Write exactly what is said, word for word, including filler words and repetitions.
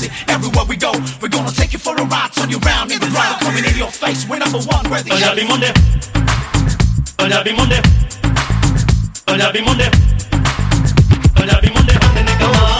it. Everywhere we go, we're gonna take you for a ride, turn you round in the crowd, coming in your face. We're number one, where the Punjabi Monday, Punjabi Monday, Punjabi Monday, Punjabi Monday, Punjabi Monday.